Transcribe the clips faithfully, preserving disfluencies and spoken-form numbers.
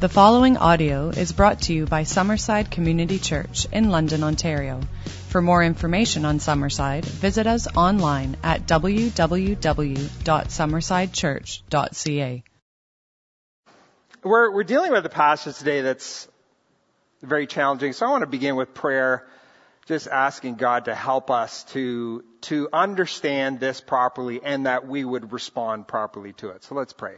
The following audio is brought to you by Summerside Community Church in London, Ontario. For more information on Summerside, visit us online at w w w dot summerside church dot c a. We're, we're dealing with a passage today that's very challenging, so I want to begin with prayer, just asking God to help us to, to understand this properly and that we would respond properly to it. So let's pray.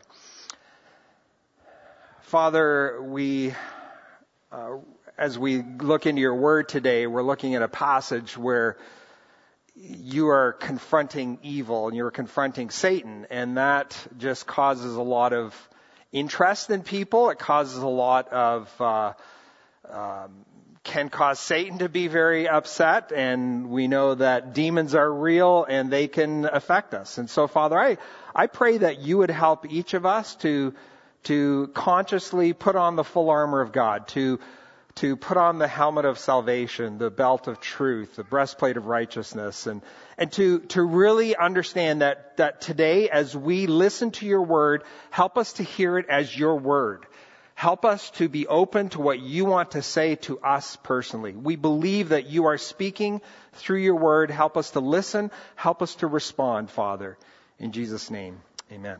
Father, we, uh, as we look into your word today, we're looking at a passage where you are confronting evil and you're confronting Satan, and that just causes a lot of interest in people. It causes a lot of, uh, um, can cause Satan to be very upset, and we know that demons are real and they can affect us. And so, Father, I, I pray that you would help each of us to to consciously put on the full armor of God, to to put on the helmet of salvation, the belt of truth, the breastplate of righteousness, and and to to really understand that that today, as we listen to your word, help us to hear it as your word. Help us to be open to what you want to say to us personally. We believe that you are speaking through your word. Help us to listen. Help us to respond, Father. In Jesus' name, amen.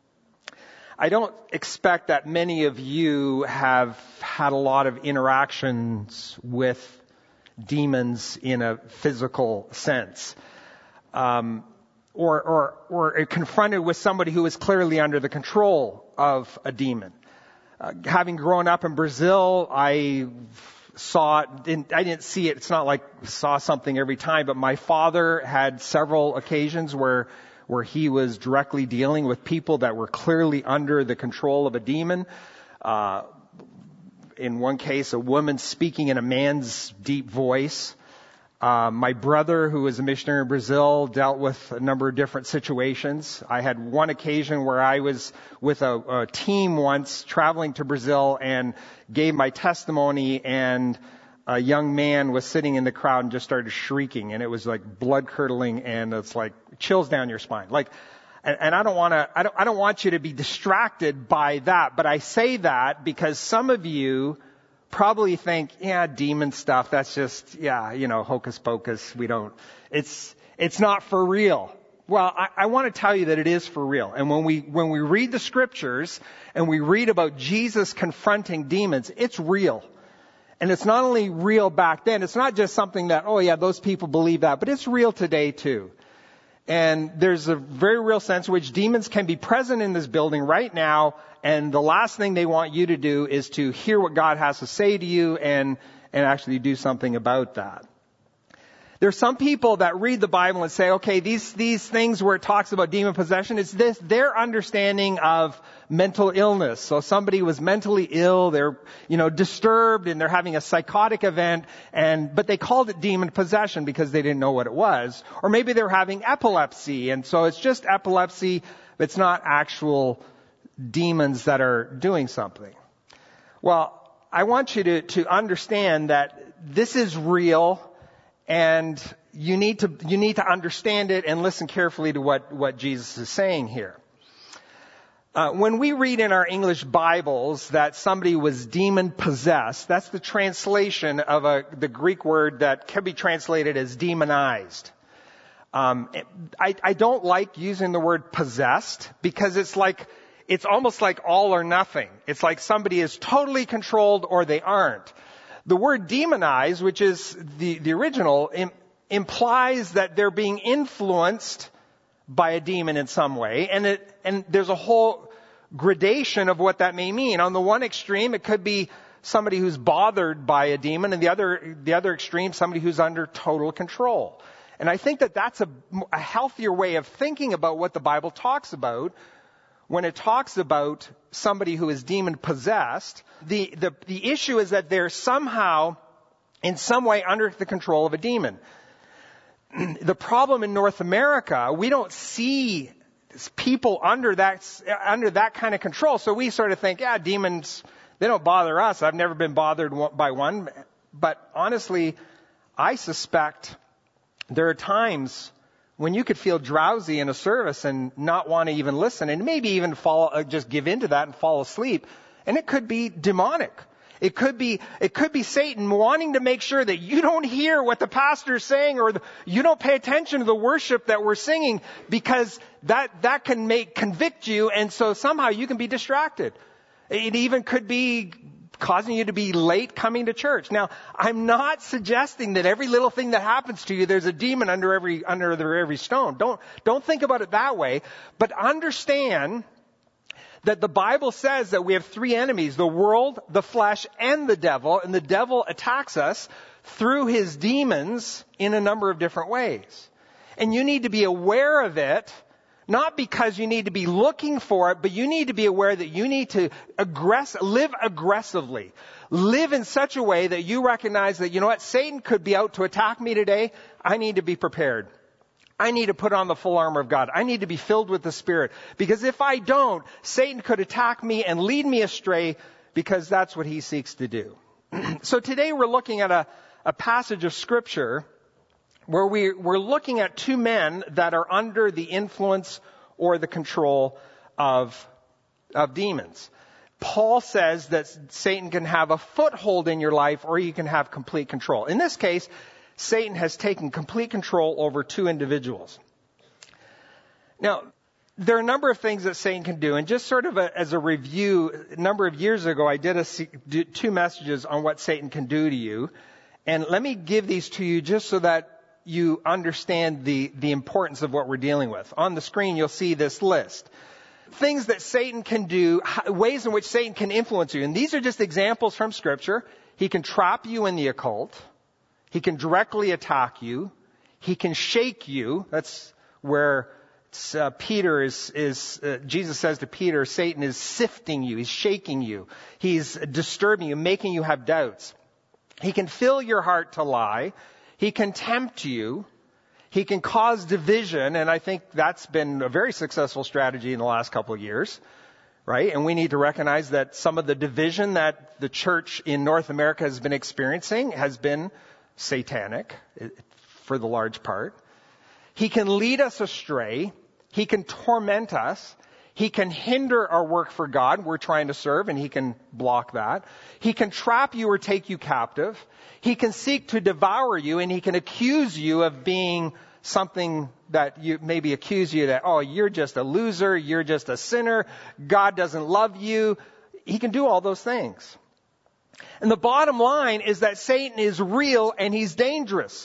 I don't expect that many of you have had a lot of interactions with demons in a physical sense, um, or, or, or confronted with somebody who is clearly under the control of a demon. Uh, having grown up in Brazil, I saw, didn't, I didn't see it. It's not like saw something every time, but my father had several occasions where where he was directly dealing with people that were clearly under the control of a demon. Uh, in one case, a woman speaking in a man's deep voice. Uh, my brother, who was a missionary in Brazil, dealt with a number of different situations. I had one occasion where I was with a, a team once traveling to Brazil and gave my testimony, and a young man was sitting in the crowd and just started shrieking, and it was like blood curdling, and it's like chills down your spine. Like, and, and I don't want to, I don't, I don't want you to be distracted by that, but I say that because some of you probably think, yeah, demon stuff, that's just, yeah, you know, hocus pocus. We don't, it's, it's not for real. Well, I, I want to tell you that it is for real. And when we, when we read the scriptures and we read about Jesus confronting demons, it's real. And it's not only real back then, it's not just something that, oh yeah, those people believe that, but it's real today too. And there's a very real sense in which demons can be present in this building right now, and the last thing they want you to do is to hear what God has to say to you and, and actually do something about that. There's some people that read the Bible and say, okay, these, these things where it talks about demon possession, it's this, their understanding of mental illness. So somebody was mentally ill, they're, you know, disturbed, and they're having a psychotic event, and, but they called it demon possession because they didn't know what it was. Or maybe they're having epilepsy, and so it's just epilepsy, but it's not actual demons that are doing something. Well, I want you to, to understand that this is real. And you need to, you need to understand it and listen carefully to what, what Jesus is saying here. Uh, when we read in our English Bibles that somebody was demon possessed, that's the translation of a, the Greek word that can be translated as demonized. Um, I, I don't like using the word possessed because it's like, it's almost like all or nothing. It's like somebody is totally controlled or they aren't. The word demonized, which is the, the original, im, implies that they're being influenced by a demon in some way. And it, and there's a whole gradation of what that may mean. On the one extreme, it could be somebody who's bothered by a demon, and the other, the other extreme, somebody who's under total control. And I think that that's a, a healthier way of thinking about what the Bible talks about. When it talks about somebody who is demon possessed, the, the, the issue is that they're somehow, in some way, under the control of a demon. The problem in North America, we don't see people under that, under that kind of control. So we sort of think, yeah, demons, they don't bother us. I've never been bothered by one. But honestly, I suspect there are times when you could feel drowsy in a service and not want to even listen, and maybe even fall, uh, just give into that and fall asleep. And it could be demonic. It could be, it could be Satan wanting to make sure that you don't hear what the pastor is saying, or the, you don't pay attention to the worship that we're singing, because that, that can make, convict you, and so somehow you can be distracted. It even could be causing you to be late coming to church. Now, I'm not suggesting that every little thing that happens to you, there's a demon under every, under every stone. Don't, don't think about it that way, but understand that the Bible says that we have three enemies: the world, the flesh, and the devil. And the devil attacks us through his demons in a number of different ways. And you need to be aware of it, not because you need to be looking for it, but you need to be aware that you need to aggress, live aggressively. Live in such a way that you recognize that, you know what, Satan could be out to attack me today. I need to be prepared. I need to put on the full armor of God. I need to be filled with the Spirit. Because if I don't, Satan could attack me and lead me astray, because that's what he seeks to do. So today we're looking at a, a passage of Scripture where we, we're looking at two men that are under the influence or the control of, of demons. Paul says that Satan can have a foothold in your life, or you can have complete control. In this case, Satan has taken complete control over two individuals. Now, there are a number of things that Satan can do, and just sort of a, as a review, a number of years ago, I did a, two messages on what Satan can do to you. And let me give these to you just so that you understand the, the importance of what we're dealing with. On the screen, you'll see this list. Things that Satan can do, ways in which Satan can influence you. And these are just examples from Scripture. He can trap you in the occult. He can directly attack you. He can shake you. That's where uh, Peter is, is uh, Jesus says to Peter, Satan is sifting you. He's shaking you. He's disturbing you, making you have doubts. He can fill your heart to lie. He can tempt you. He can cause division. And I think that's been a very successful strategy in the last couple of years. Right? And we need to recognize that some of the division that the church in North America has been experiencing has been satanic, for the large part. He can lead us astray. He can torment us. He can hinder our work for God. We're trying to serve, and he can block that. He can trap you or take you captive. He can seek to devour you, and he can accuse you of being something that you maybe accuse you that, oh, you're just a loser, you're just a sinner, God doesn't love you. He can do all those things. And the bottom line is that Satan is real and he's dangerous.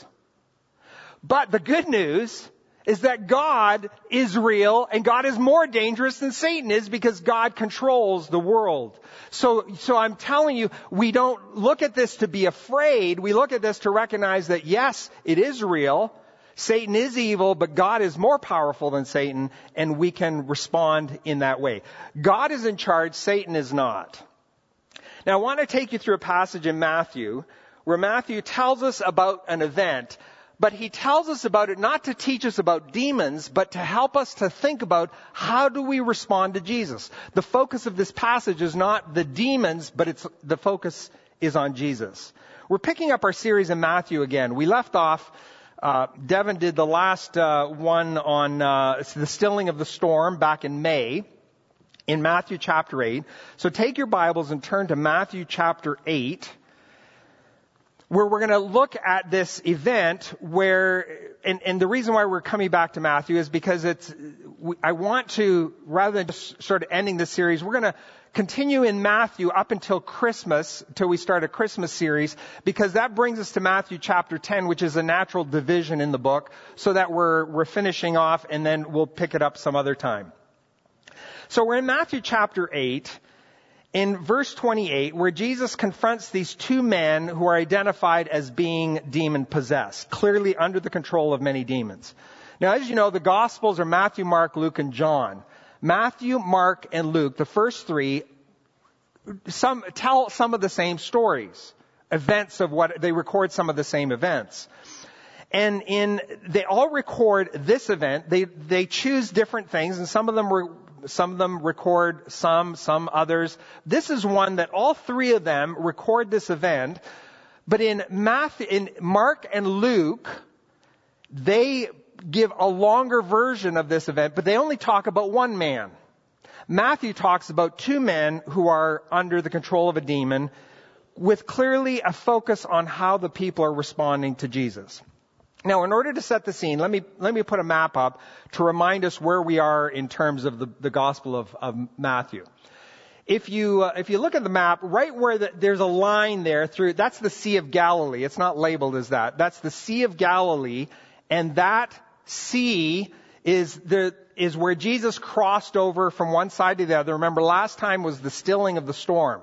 But the good news is that God is real, and God is more dangerous than Satan is, because God controls the world. So, so I'm telling you, we don't look at this to be afraid. We look at this to recognize that yes, it is real. Satan is evil, but God is more powerful than Satan, and we can respond in that way. God is in charge, Satan is not. Now, I want to take you through a passage in Matthew where Matthew tells us about an event, but he tells us about it not to teach us about demons, but to help us to think about how do we respond to Jesus. The focus of this passage is not the demons, but it's the focus is on Jesus. We're picking up our series in Matthew again. We left off, uh, Devin did the last uh, one on uh, the stilling of the storm back in May, in Matthew chapter eight. So take your Bibles and turn to Matthew chapter eight, where we're going to look at this event where, and, and the reason why we're coming back to Matthew is because it's, I want to, rather than just sort of ending this series, we're going to continue in Matthew up until Christmas, till we start a Christmas series, because that brings us to Matthew chapter ten, which is a natural division in the book, so that we're, we're finishing off, and then we'll pick it up some other time. So we're in Matthew chapter eight, in verse twenty-eight, where Jesus confronts these two men who are identified as being demon-possessed, clearly under the control of many demons. Now, as you know, the Gospels are Matthew, Mark, Luke, and John. Matthew, Mark, and Luke, the first three, some tell some of the same stories, events of what, they record some of the same events. And in, they all record this event. They, they choose different things, and some of them were, some of them record some, some others. This is one that all three of them record this event. But in Matthew, in Mark and Luke, they give a longer version of this event, but they only talk about one man. Matthew talks about two men who are under the control of a demon, with clearly a focus on how the people are responding to Jesus. Now, in order to set the scene, let me let me put a map up to remind us where we are in terms of the, the Gospel of, of Matthew. If you uh, if you look at the map, right where the, there's a line there through, that's the Sea of Galilee. It's not labeled as that. That's the Sea of Galilee, and that sea is the is where Jesus crossed over from one side to the other. Remember, last time was the stilling of the storm.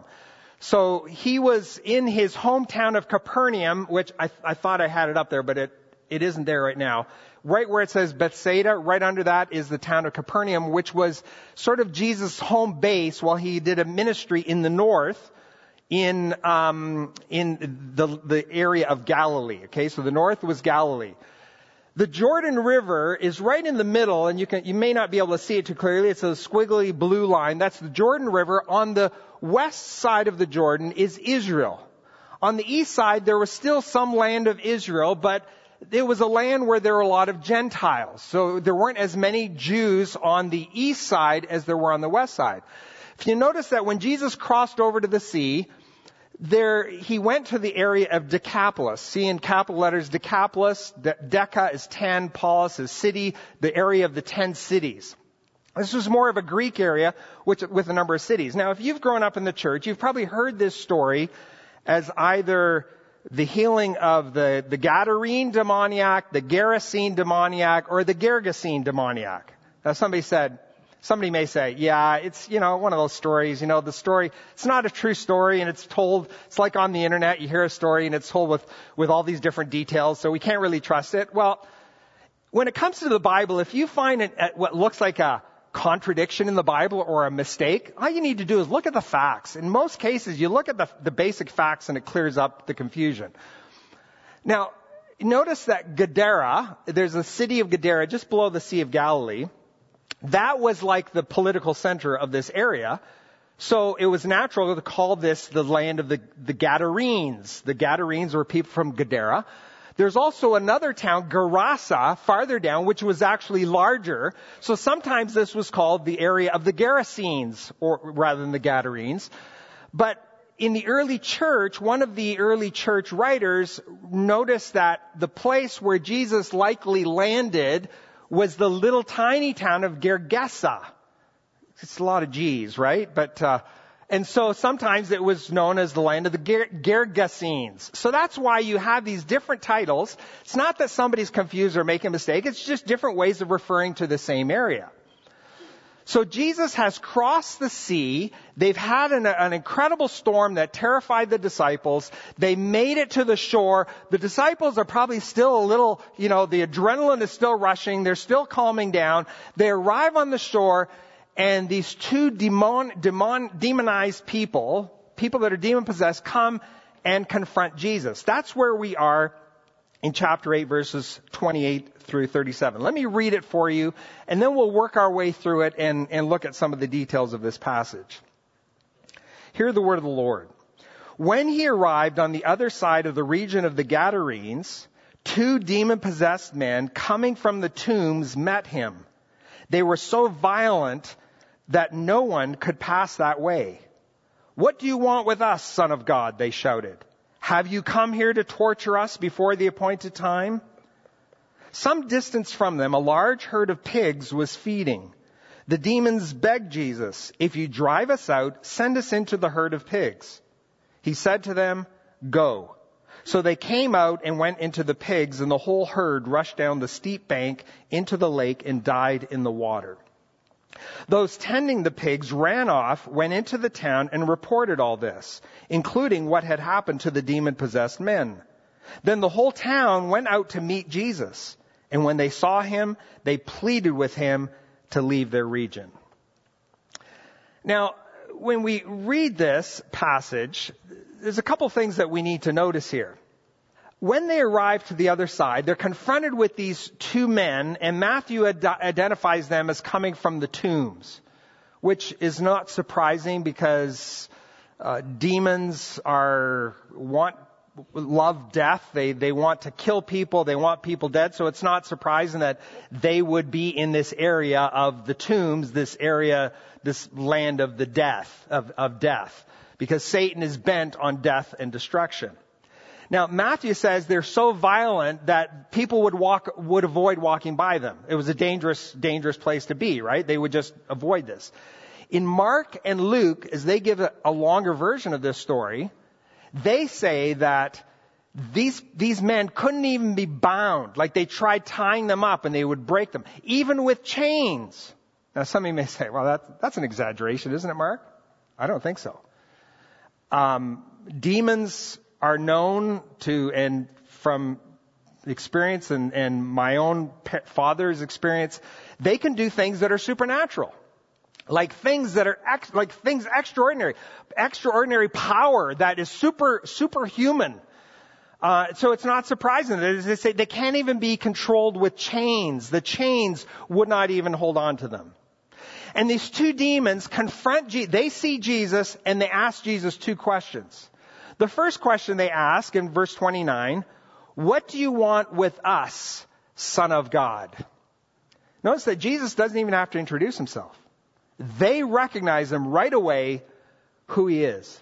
So he was in his hometown of Capernaum, which I, I thought I had it up there, but it, it isn't there right now. Right where it says Bethsaida, right under that is the town of Capernaum, which was sort of Jesus' home base while he did a ministry in the north, in um, in the the area of Galilee. Okay, so the north was Galilee. The Jordan River is right in the middle, and you can you may not be able to see it too clearly. It's a squiggly blue line. That's the Jordan River. On the west side of the Jordan is Israel. On the east side, there was still some land of Israel, but it was a land where there were a lot of Gentiles. So there weren't as many Jews on the east side as there were on the west side. If you notice that when Jesus crossed over to the sea, there, he went to the area of Decapolis. See in capital letters, Decapolis, De- Deca is ten, Polis is city, the area of the ten cities. This was more of a Greek area which, with a number of cities. Now, if you've grown up in the church, you've probably heard this story as either the healing of the, the Gadarene demoniac, the Gerasene demoniac, or the Gergesene demoniac. Now, somebody said, Somebody may say, yeah, it's, you know, one of those stories, you know, the story, it's not a true story and it's told, it's like on the internet, you hear a story and it's told with, with all these different details, so we can't really trust it. Well, when it comes to the Bible, if you find it, what looks like a contradiction in the Bible or a mistake, all you need to do is look at the facts. In most cases, you look at the, the basic facts and it clears up the confusion. Now, notice that Gadara, there's a city of Gadara just below the Sea of Galilee. That was like the political center of this area. So it was natural to call this the land of the, the Gadarenes. The Gadarenes were people from Gadara. There's also another town, Gerasa, farther down, which was actually larger. So sometimes this was called the area of the Gerasenes, or rather than the Gadarenes. But in the early church, one of the early church writers noticed that the place where Jesus likely landed was the little tiny town of Gergesa. It's a lot of G's, right? But, uh, and so sometimes it was known as the land of the Ger- Gergesenes. So that's why you have these different titles. It's not that somebody's confused or making a mistake. It's just different ways of referring to the same area. So Jesus has crossed the sea. They've had an, an incredible storm that terrified the disciples. They made it to the shore. The disciples are probably still a little, you know, the adrenaline is still rushing. They're still calming down. They arrive on the shore, and these two demon, demon, demonized people, people that are demon-possessed, come and confront Jesus. That's where we are in chapter eight, verses twenty-eight through thirty-seven. Let me read it for you, and then we'll work our way through it and, and look at some of the details of this passage. Hear the word of the Lord. When he arrived on the other side of the region of the Gadarenes, two demon-possessed men coming from the tombs met him. They were so violent that no one could pass that way. "What do you want with us, Son of God?" they shouted. "Have you come here to torture us before the appointed time?" Some distance from them, a large herd of pigs was feeding. The demons begged Jesus, "If you drive us out, send us into the herd of pigs." He said to them, "Go." So they came out and went into the pigs, and the whole herd rushed down the steep bank into the lake and died in the water. Those tending the pigs ran off, went into the town, and reported all this, including what had happened to the demon-possessed men. Then the whole town went out to meet Jesus, and when they saw him, they pleaded with him to leave their region. Now, when we read this passage, there's a couple things that we need to notice here. When they arrive to the other side, they're confronted with these two men, and Matthew ad- identifies them as coming from the tombs, which is not surprising because uh, demons are want love death. They, they want to kill people. They want people dead. So it's not surprising that they would be in this area of the tombs, this area, this land of the death, of, of death, because Satan is bent on death and destruction. Now, Matthew says they're so violent that people would walk, would avoid walking by them. It was a dangerous, dangerous place to be, right? They would just avoid this. In Mark and Luke, as they give a, a longer version of this story, they say that these, these men couldn't even be bound. Like they tried tying them up and they would break them, even with chains. Now, some of you may say, well, that, that's an exaggeration, isn't it, Mark? I don't think so. Um, demons are known to, and from experience and, and my own father's experience, they can do things that are supernatural. Like things that are, ex, like things extraordinary, extraordinary power that is super, superhuman. Uh, so it's not surprising that, as they say, they can't even be controlled with chains. The chains would not even hold on to them. And these two demons confront Jesus. They see Jesus and they ask Jesus two questions. The first question they ask in verse twenty-nine, what do you want with us, Son of God? Notice that Jesus doesn't even have to introduce himself. They recognize him right away who he is.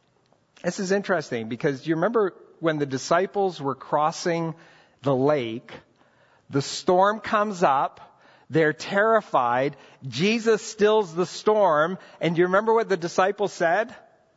This is interesting because you remember when the disciples were crossing the lake, the storm comes up, they're terrified, Jesus stills the storm, and do you remember what the disciples said?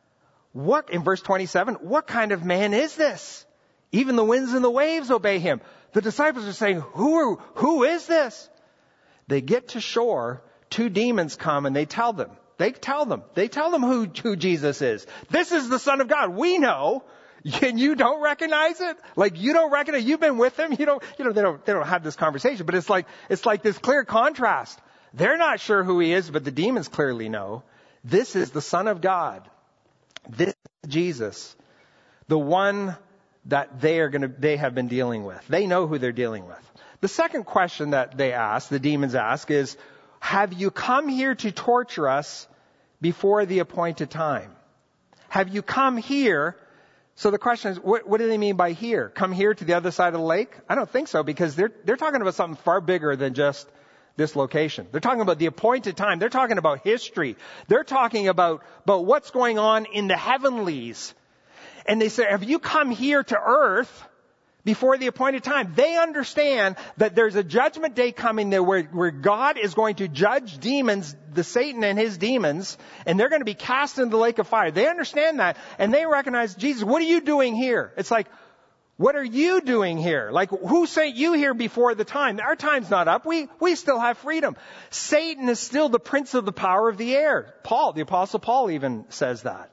What, in verse twenty-seven, what kind of man is this? Even the winds and the waves obey him. The disciples are saying, who are, who is this? They get to shore. Two demons come and they tell them, they tell them, they tell them who, who Jesus is. This is the Son of God. We know. And you don't recognize it? Like you don't recognize, you've been with him. You don't, you know, they don't, they don't have this conversation, but it's like, it's like this clear contrast. They're not sure who he is, but the demons clearly know. This is the Son of God. This is Jesus. The one that they are going to, they have been dealing with. They know who they're dealing with. The second question that they ask, the demons ask is, have you come here to torture us before the appointed time? Have you come here? So the question is, what, what do they mean by here? Come here to the other side of the lake? I don't think so, because they're, they're talking about something far bigger than just this location. They're talking about the appointed time. They're talking about history. They're talking about, about what's going on in the heavenlies. And they say, have you come here to earth before the appointed time? They understand that there's a judgment day coming there where, where God is going to judge demons, the Satan and his demons, and they're going to be cast into the lake of fire. They understand that, and they recognize, Jesus, what are you doing here? It's like, what are you doing here? Like, who sent you here before the time? Our time's not up. We, we still have freedom. Satan is still the prince of the power of the air. Paul, the apostle Paul even says that.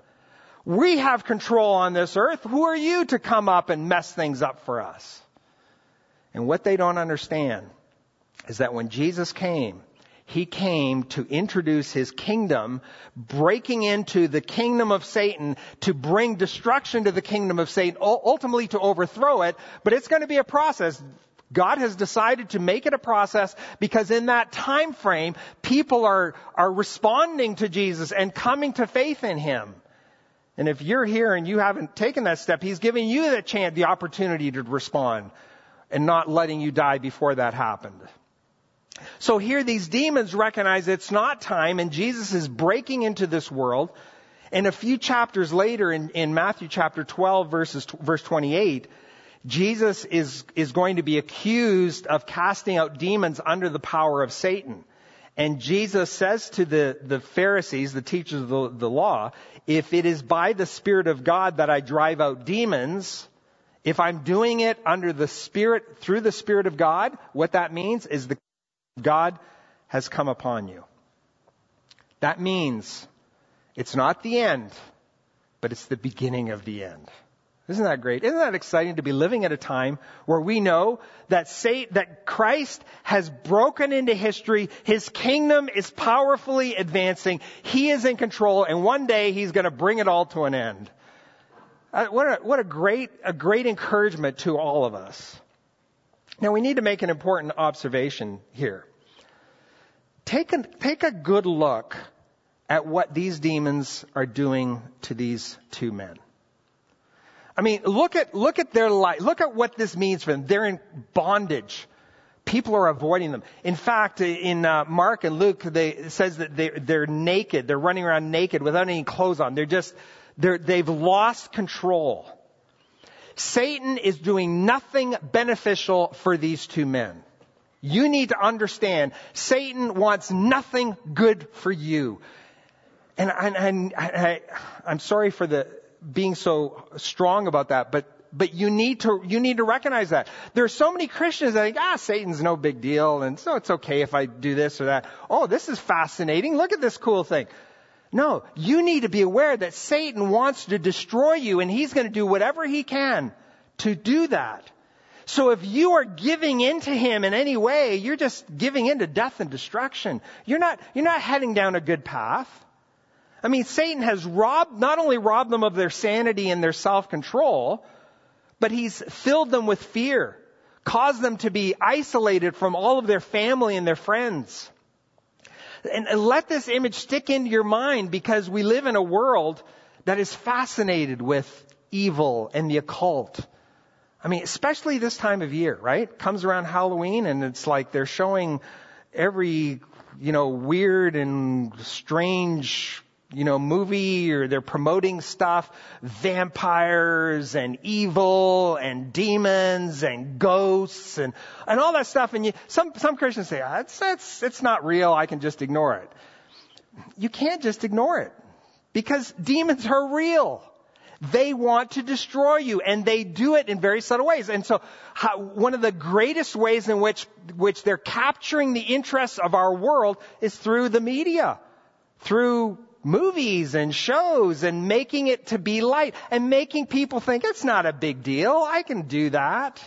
We have control on this earth. Who are you to come up and mess things up for us? And what they don't understand is that when Jesus came, he came to introduce his kingdom, breaking into the kingdom of Satan to bring destruction to the kingdom of Satan, ultimately to overthrow it. But it's going to be a process. God has decided to make it a process because in that time frame, people are, are responding to Jesus and coming to faith in him. And if you're here and you haven't taken that step, he's giving you the chance, the opportunity to respond and not letting you die before that happened. So here these demons recognize it's not time, and Jesus is breaking into this world. And a few chapters later in, in Matthew chapter twelve, verses, verse twenty-eight, Jesus is, is going to be accused of casting out demons under the power of Satan. And Jesus says to the, the Pharisees, the teachers of the, the law, if it is by the Spirit of God that I drive out demons, if I'm doing it under the Spirit, through the Spirit of God, what that means is the God has come upon you. That means it's not the end, but it's the beginning of the end. Isn't that great? Isn't that exciting to be living at a time where we know that Satan, that Christ has broken into history. His kingdom is powerfully advancing. He is in control, and one day he's going to bring it all to an end. Uh, what a, what a great, a great encouragement to all of us. Now we need to make an important observation here. Take a, take a good look at what these demons are doing to these two men. I mean, look at, look at their life. Look at what this means for them. They're in bondage. People are avoiding them. In fact, in uh, Mark and Luke, they, it says that they, they're naked. They're running around naked without any clothes on. They're just, they're, they've lost control. Satan is doing nothing beneficial for these two men. You need to understand, Satan wants nothing good for you. And, and, and I, I'm sorry for the being so strong about that, but But you need to, you need to recognize that. There are so many Christians that think, ah, Satan's no big deal, and so it's okay if I do this or that. Oh, this is fascinating. Look at this cool thing. No, you need to be aware that Satan wants to destroy you, and he's going to do whatever he can to do that. So if you are giving in to him in any way, you're just giving in to death and destruction. You're not, you're not heading down a good path. I mean, Satan has robbed, not only robbed them of their sanity and their self-control, but he's filled them with fear, caused them to be isolated from all of their family and their friends. And, and let this image stick into your mind, because we live in a world that is fascinated with evil and the occult. I mean, especially this time of year, right? Comes around Halloween and it's like they're showing every, you know, weird and strange, you know, movie, or they're promoting stuff, vampires and evil and demons and ghosts and, and all that stuff. And you, some, some Christians say, ah, it's, it's, it's not real. I can just ignore it. You can't just ignore it, because demons are real. They want to destroy you, and they do it in very subtle ways. And so how, one of the greatest ways in which, which they're capturing the interests of our world is through the media, through movies and shows, and making it to be light, and making people think it's not a big deal. I can do that.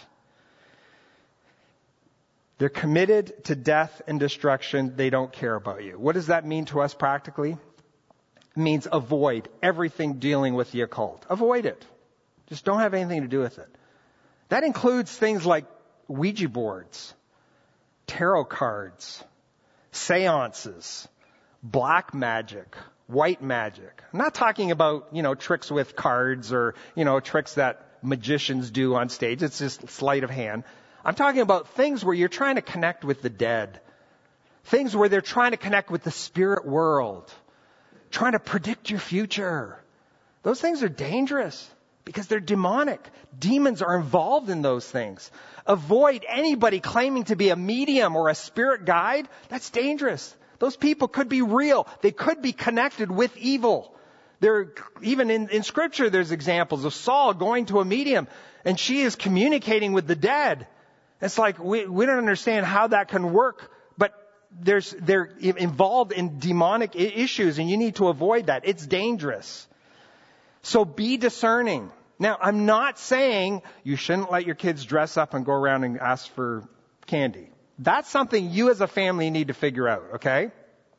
They're committed to death and destruction. They don't care about you. What does that mean to us practically? It means avoid everything dealing with the occult. Avoid it. Just don't have anything to do with it. That includes things like Ouija boards, tarot cards, seances, black magic, white magic. I'm not talking about, you know, tricks with cards or, you know, tricks that magicians do on stage. It's just sleight of hand. I'm talking about things where you're trying to connect with the dead. Things where they're trying to connect with the spirit world. Trying to predict your future. Those things are dangerous because they're demonic. Demons are involved in those things. Avoid anybody claiming to be a medium or a spirit guide. That's dangerous. Those people could be real. They could be connected with evil. There, even in, in Scripture, there's examples of Saul going to a medium, and she is communicating with the dead. It's like, we, we don't understand how that can work, but there's, they're involved in demonic issues, and you need to avoid that. It's dangerous. So be discerning. Now, I'm not saying you shouldn't let your kids dress up and go around and ask for candy. That's something you as a family need to figure out, okay?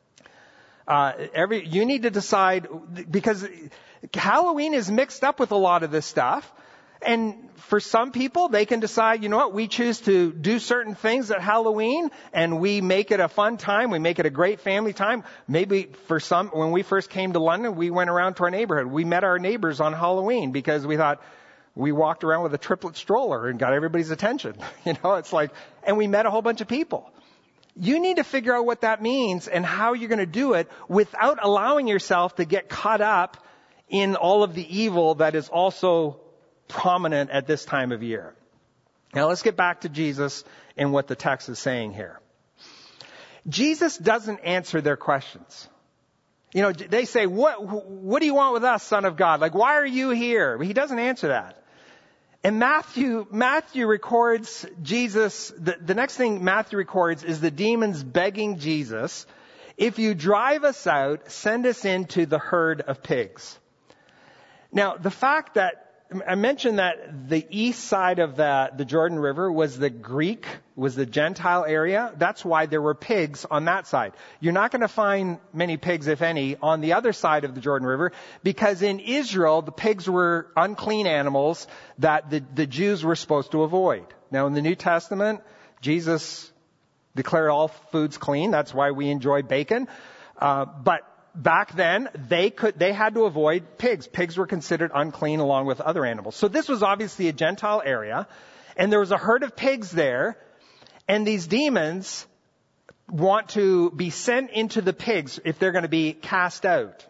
Uh, every, you need to decide, because Halloween is mixed up with a lot of this stuff. And for some people, they can decide, you know what, we choose to do certain things at Halloween, and we make it a fun time. We make it a great family time. Maybe for some, when we first came to London, we went around to our neighborhood. We met our neighbors on Halloween because we thought, we walked around with a triplet stroller and got everybody's attention. You know, it's like, and we met a whole bunch of people. You need to figure out what that means and how you're going to do it without allowing yourself to get caught up in all of the evil that is also prominent at this time of year. Now let's get back to Jesus and what the text is saying here. Jesus doesn't answer their questions. You know, they say, what, what do you want with us, Son of God? Like, why are you here? He doesn't answer that. And Matthew, Matthew records Jesus, the, the next thing Matthew records is the demons begging Jesus, if you drive us out, send us into the herd of pigs. Now, the fact that I mentioned that the east side of the, the Jordan River was the Greek, was the Gentile area. That's why there were pigs on that side. You're not going to find many pigs, if any, on the other side of the Jordan River, because in Israel, the pigs were unclean animals that the, the Jews were supposed to avoid. Now, in the New Testament, Jesus declared all foods clean. That's why we enjoy bacon. Uh, but back then, they could, they had to avoid pigs. Pigs were considered unclean along with other animals. So this was obviously a Gentile area, and there was a herd of pigs there, and these demons want to be sent into the pigs if they're going to be cast out.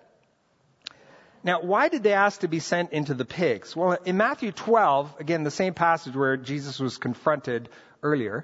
Now, why did they ask to be sent into the pigs? Well, in Matthew twelve, again, the same passage where Jesus was confronted earlier,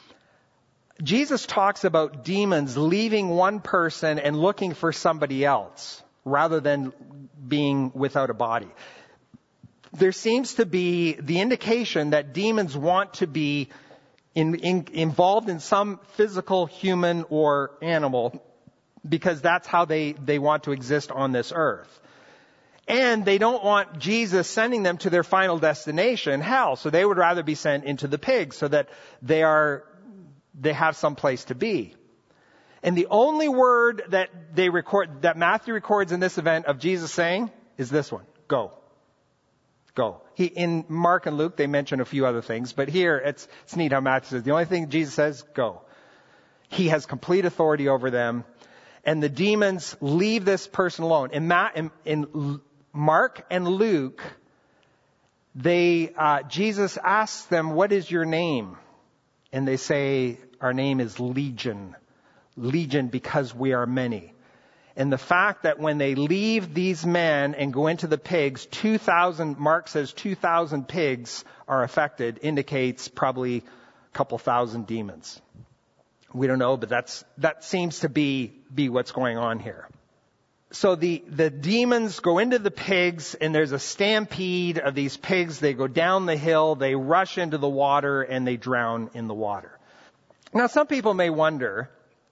Jesus talks about demons leaving one person and looking for somebody else rather than being without a body. There seems to be the indication that demons want to be in, in, involved in some physical human or animal because that's how they, they want to exist on this earth. And they don't want Jesus sending them to their final destination, hell. So they would rather be sent into the pigs so that they are, they have some place to be. And the only word that they record, that Matthew records in this event of Jesus saying is this one: go. Go. He, in Mark and Luke, they mention a few other things, but here it's, it's neat how Matthew says the only thing Jesus says, go. He has complete authority over them, and the demons leave this person alone. In, Ma, in, in Mark and Luke, they uh, Jesus asks them, "What is your name?" And they say, "Our name is Legion." Legion because we are many. And the fact that when they leave these men and go into the pigs, two thousand, Mark says two thousand pigs are affected, indicates probably a couple thousand demons. We don't know, but that's, that seems to be, be what's going on here. So the, the demons go into the pigs, and there's a stampede of these pigs. They go down the hill, they rush into the water, and they drown in the water. Now, some people may wonder,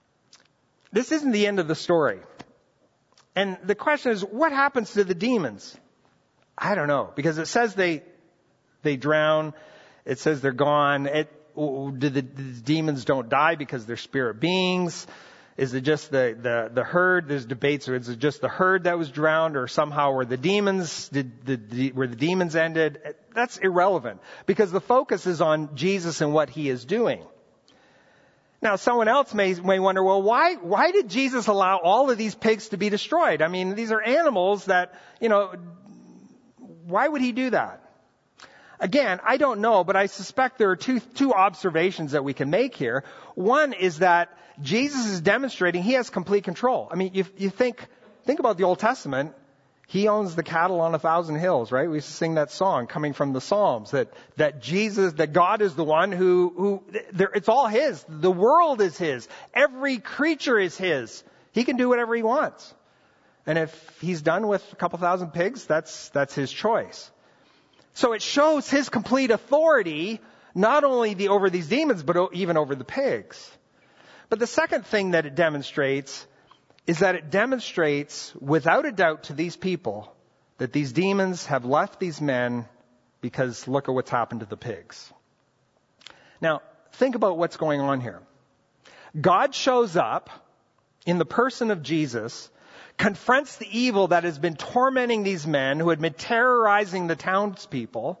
this isn't the end of the story. And the question is, what happens to the demons? I don't know, because it says they they drown. It says they're gone. It, do the, the demons don't die because they're spirit beings? Is it just the, the, the herd? There's debates. Or is it just the herd that was drowned, or somehow were the demons, did the, the, were the demons ended? That's irrelevant, because the focus is on Jesus and what he is doing. Now, someone else may, may wonder, well, why, why did Jesus allow all of these pigs to be destroyed? I mean, these are animals that, you know, why would he do that? Again, I don't know, but I suspect there are two, two observations that we can make here. One is that Jesus is demonstrating he has complete control. I mean, you, you think, think about the Old Testament. He owns the cattle on a thousand hills, right? We used to sing that song coming from the Psalms, that, that Jesus, that God is the one who, who, there, it's all his. The world is his. Every creature is his. He can do whatever he wants. And if he's done with a couple thousand pigs, that's, that's his choice. So it shows his complete authority, not only the, over these demons, but even over the pigs. But the second thing that it demonstrates is that it demonstrates without a doubt to these people that these demons have left these men because look at what's happened to the pigs. Now, think about what's going on here. God shows up in the person of Jesus, confronts the evil that has been tormenting these men who had been terrorizing the townspeople.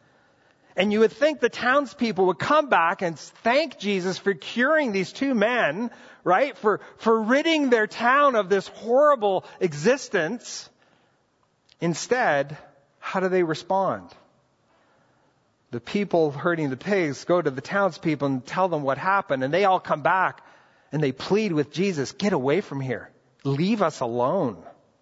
And you would think the townspeople would come back and thank Jesus for curing these two men, right? For, for ridding their town of this horrible existence. Instead, how do they respond? The people herding the pigs go to the townspeople and tell them what happened. And they all come back and they plead with Jesus, get away from here. Leave us alone.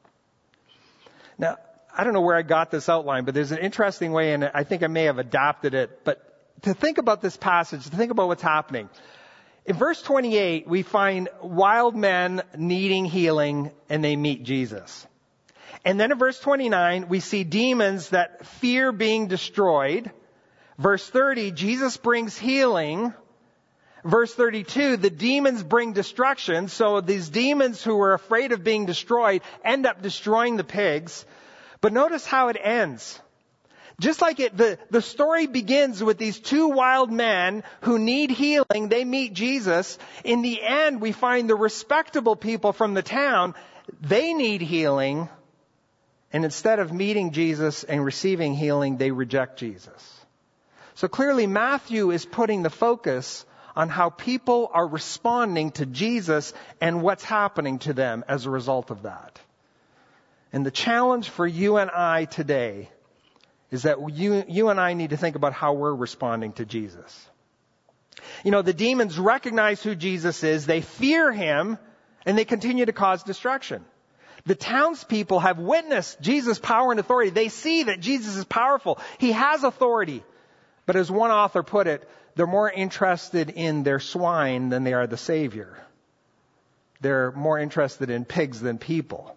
Now, I don't know where I got this outline, but there's an interesting way, and I think I may have adapted it. But to think about this passage, to think about what's happening. In verse twenty-eight, we find wild men needing healing, and they meet Jesus. And then in verse twenty-nine, we see demons that fear being destroyed. Verse thirty, Jesus brings healing. Verse thirty-two, the demons bring destruction. So these demons who were afraid of being destroyed end up destroying the pigs. But notice how it ends. Just like it, the, the story begins with these two wild men who need healing. They meet Jesus. In the end, we find the respectable people from the town. They need healing. And instead of meeting Jesus and receiving healing, they reject Jesus. So clearly Matthew is putting the focus on how people are responding to Jesus and what's happening to them as a result of that. And the challenge for you and I today is that you, you and I need to think about how we're responding to Jesus. You know, the demons recognize who Jesus is, they fear him, and they continue to cause destruction. The townspeople have witnessed Jesus' power and authority. They see that Jesus is powerful. He has authority. But as one author put it, they're more interested in their swine than they are the Savior. They're more interested in pigs than people.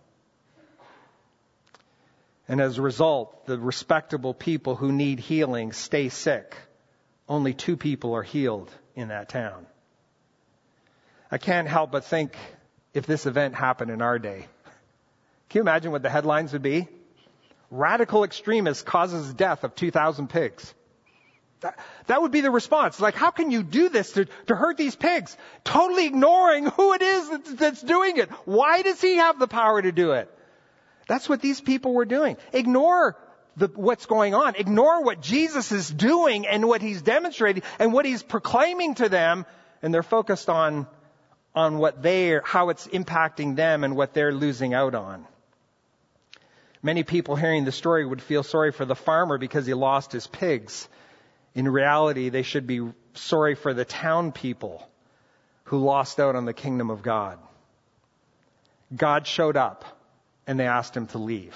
And as a result, the respectable people who need healing stay sick. Only two people are healed in that town. I can't help but think if this event happened in our day. Can you imagine what the headlines would be? Radical extremist causes death of two thousand pigs. That, that would be the response. Like, how can you do this to, to hurt these pigs? Totally ignoring who it is that's, that's doing it. Why does he have the power to do it? That's what these people were doing. Ignore the, what's going on. Ignore what Jesus is doing and what he's demonstrating and what he's proclaiming to them. And they're focused on, on what they, how it's impacting them and what they're losing out on. Many people hearing the story would feel sorry for the farmer because he lost his pigs. In reality, they should be sorry for the town people who lost out on the kingdom of God. God showed up and they asked him to leave.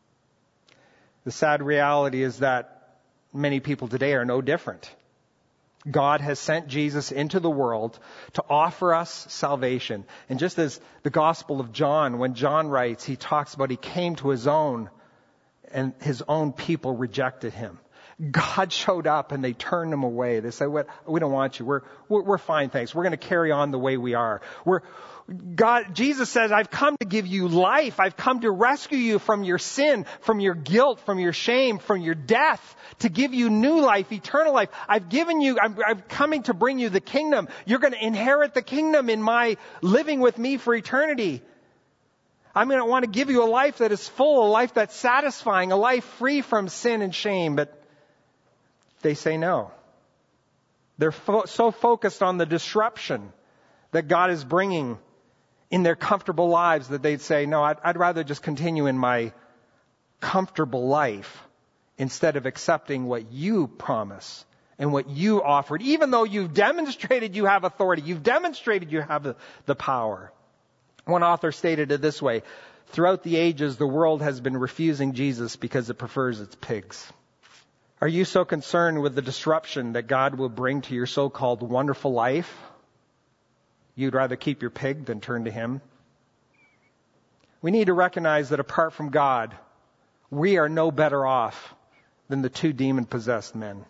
The sad reality is that many people today are no different. God has sent Jesus into the world to offer us salvation. And just as the Gospel of John, when John writes, he talks about he came to his own and his own people rejected him. God showed up and they turned him away. They said, we don't want you. We're, we're, we're fine, thanks. We're going to carry on the way we are. We're, God, Jesus says, I've come to give you life. I've come to rescue you from your sin, from your guilt, from your shame, from your death, to give you new life, eternal life. I've given you, I'm, I'm coming to bring you the kingdom. You're going to inherit the kingdom in my living with me for eternity. I'm going to want to give you a life that is full, a life that's satisfying, a life free from sin and shame. But they say no. They're fo- so focused on the disruption that God is bringing in their comfortable lives that they'd say, no, I'd, I'd rather just continue in my comfortable life instead of accepting what you promise and what you offered, even though you've demonstrated you have authority, you've demonstrated you have the, the power. One author stated it this way: throughout the ages, the world has been refusing Jesus because it prefers its pigs. Are you so concerned with the disruption that God will bring to your so-called wonderful life, you'd rather keep your pig than turn to him? We need to recognize that apart from God, we are no better off than the two demon-possessed men.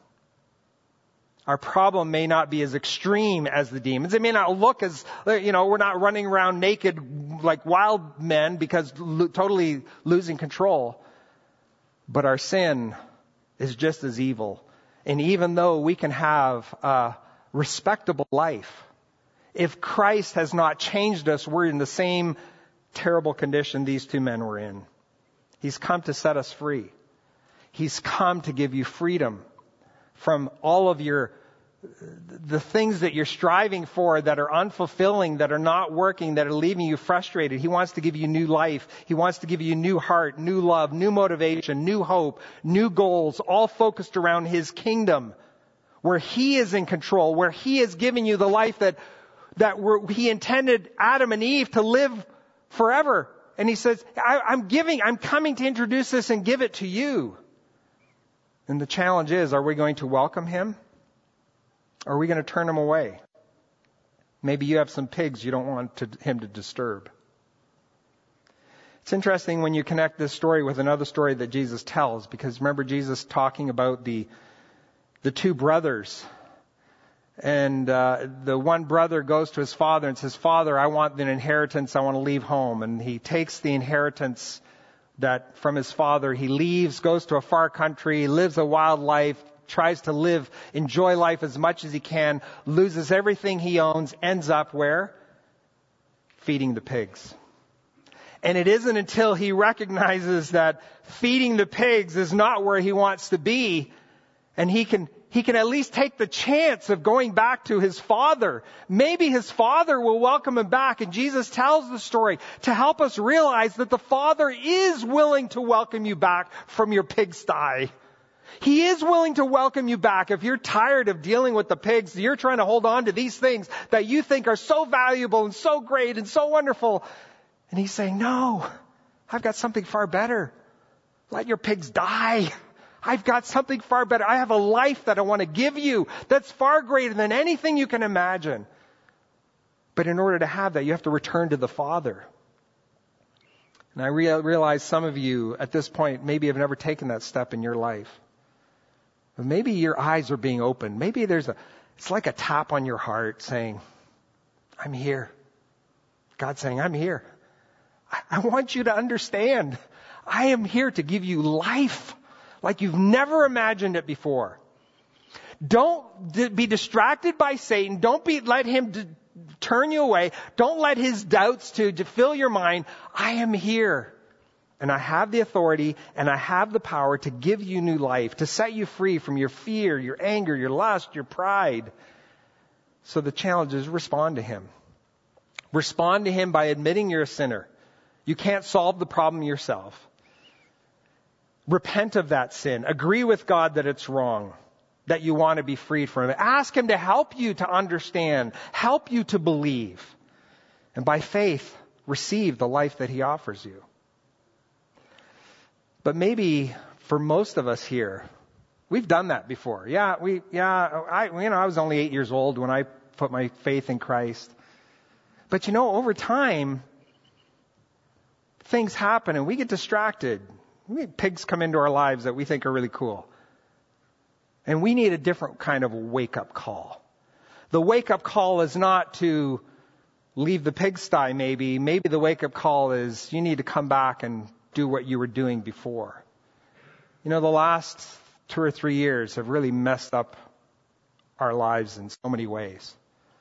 Our problem may not be as extreme as the demons. It may not look as, you know, we're not running around naked like wild men because lo- totally losing control. But our sin is just as evil. And even though we can have a respectable life, if Christ has not changed us, we're in the same terrible condition these two men were in. He's come to set us free. He's come to give you freedom from all of your, the things that you're striving for that are unfulfilling, that are not working, that are leaving you frustrated. He wants to give you new life. He wants to give you new heart, new love, new motivation, new hope, new goals, all focused around his kingdom, where he is in control, where he is giving you the life that, that we're, he intended Adam and Eve to live forever. And he says, I, I'm giving, I'm coming to introduce this and give it to you. And the challenge is, are we going to welcome him? Or are we going to turn him away? Maybe you have some pigs you don't want to, him to disturb. It's interesting when you connect this story with another story that Jesus tells, because remember Jesus talking about the the two brothers. And uh, the one brother goes to his father and says, Father, I want an inheritance. I want to leave home. And he takes the inheritance that from his father. He leaves, goes to a far country, lives a wild life, tries to live, enjoy life as much as he can, loses everything he owns, ends up where? Feeding the pigs. And it isn't until he recognizes that feeding the pigs is not where he wants to be, and he can he can at least take the chance of going back to his father. Maybe his father will welcome him back. And Jesus tells the story to help us realize that the Father is willing to welcome you back from your pigsty. He is willing to welcome you back. If you're tired of dealing with the pigs, you're trying to hold on to these things that you think are so valuable and so great and so wonderful. And he's saying, no, I've got something far better. Let your pigs die. I've got something far better. I have a life that I want to give you that's far greater than anything you can imagine. But in order to have that, you have to return to the Father. And I rea- realize some of you at this point maybe have never taken that step in your life. But maybe your eyes are being opened. Maybe there's a, it's like a tap on your heart saying, I'm here. God's saying, I'm here. I, I want you to understand. I am here to give you life like you've never imagined it before. Don't d- be distracted by Satan. Don't be, let him d- turn you away. Don't let his doubts to, to fill your mind. I am here. And I have the authority and I have the power to give you new life, to set you free from your fear, your anger, your lust, your pride. So the challenge is respond to him. Respond to him by admitting you're a sinner. You can't solve the problem yourself. Repent of that sin. Agree with God that it's wrong, that you want to be freed from it. Ask him to help you to understand, help you to believe. And by faith, receive the life that he offers you. But maybe for most of us here, we've done that before. Yeah, we, yeah, I, you know, I was only eight years old when I put my faith in Christ. But you know, over time, things happen and we get distracted. Pigs come into our lives that we think are really cool. And we need a different kind of wake-up call. The wake-up call is not to leave the pigsty maybe. Maybe the wake-up call is you need to come back and do what you were doing before. You know, the last two or three years have really messed up our lives in so many ways.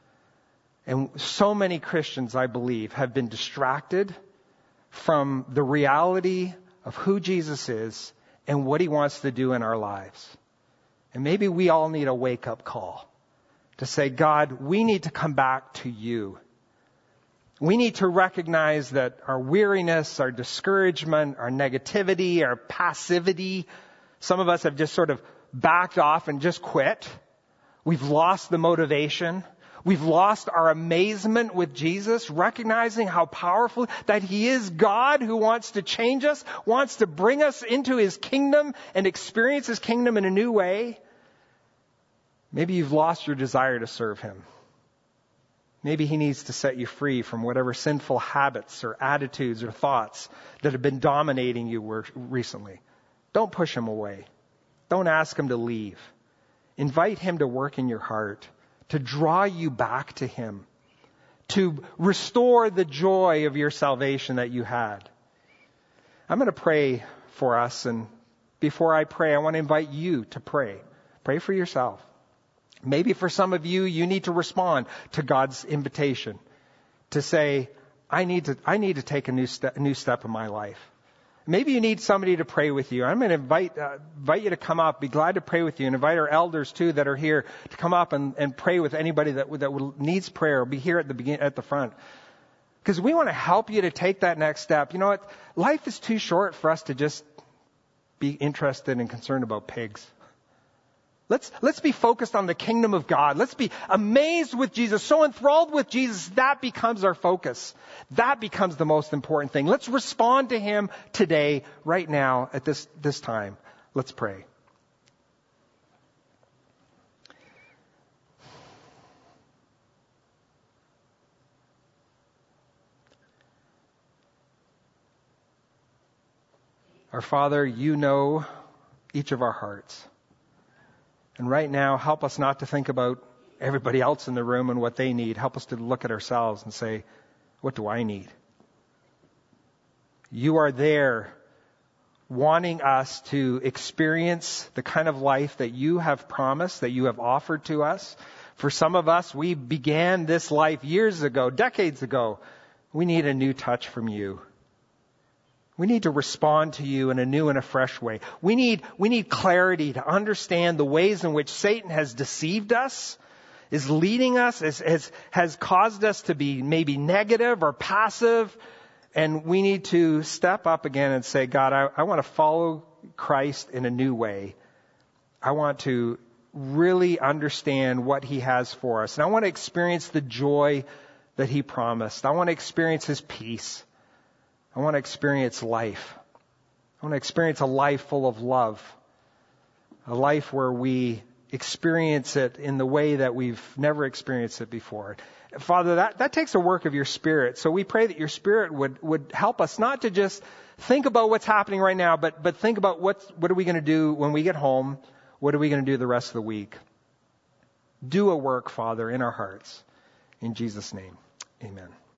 And so many Christians, I believe, have been distracted from the reality of who Jesus is and what he wants to do in our lives. And maybe we all need a wake-up call to say, God, we need to come back to you. We need to recognize that our weariness, our discouragement, our negativity, our passivity, some of us have just sort of backed off and just quit. We've lost the motivation. We've lost our amazement with Jesus, recognizing how powerful that he is God who wants to change us, wants to bring us into his kingdom and experience his kingdom in a new way. Maybe you've lost your desire to serve him. Maybe he needs to set you free from whatever sinful habits or attitudes or thoughts that have been dominating you recently. Don't push him away. Don't ask him to leave. Invite him to work in your heart, to draw you back to him, to restore the joy of your salvation that you had. I'm going to pray for us, and before I pray, I want to invite you to pray. Pray for yourself. Maybe for some of you, you need to respond to God's invitation to say, I need to, I need to take a new step, a new step in my life. Maybe you need somebody to pray with you. I'm going to invite, uh, invite you to come up, be glad to pray with you, and invite our elders too that are here to come up and, and pray with anybody that, that needs prayer. Be here at the begin, at the front. Because we want to help you to take that next step. You know what? Life is too short for us to just be interested and concerned about pigs. Let's, let's be focused on the kingdom of God. Let's be amazed with Jesus, so enthralled with Jesus, that becomes our focus. That becomes the most important thing. Let's respond to him today, right now, at this, this time. Let's pray. Our Father, you know each of our hearts. And right now, help us not to think about everybody else in the room and what they need. Help us to look at ourselves and say, what do I need? You are there wanting us to experience the kind of life that you have promised, that you have offered to us. For some of us, we began this life years ago, decades ago. We need a new touch from you. We need to respond to you in a new and a fresh way. We need, we need clarity to understand the ways in which Satan has deceived us, is leading us, is, has, has caused us to be maybe negative or passive. And we need to step up again and say, God, I, I want to follow Christ in a new way. I want to really understand what he has for us. And I want to experience the joy that he promised. I want to experience his peace. I want to experience life. I want to experience a life full of love. A life where we experience it in the way that we've never experienced it before. Father, that, that takes a work of your Spirit. So we pray that your Spirit would, would help us not to just think about what's happening right now, but, but think about what's, what are we going to do when we get home? What are we going to do the rest of the week? Do a work, Father, in our hearts. In Jesus' name, amen.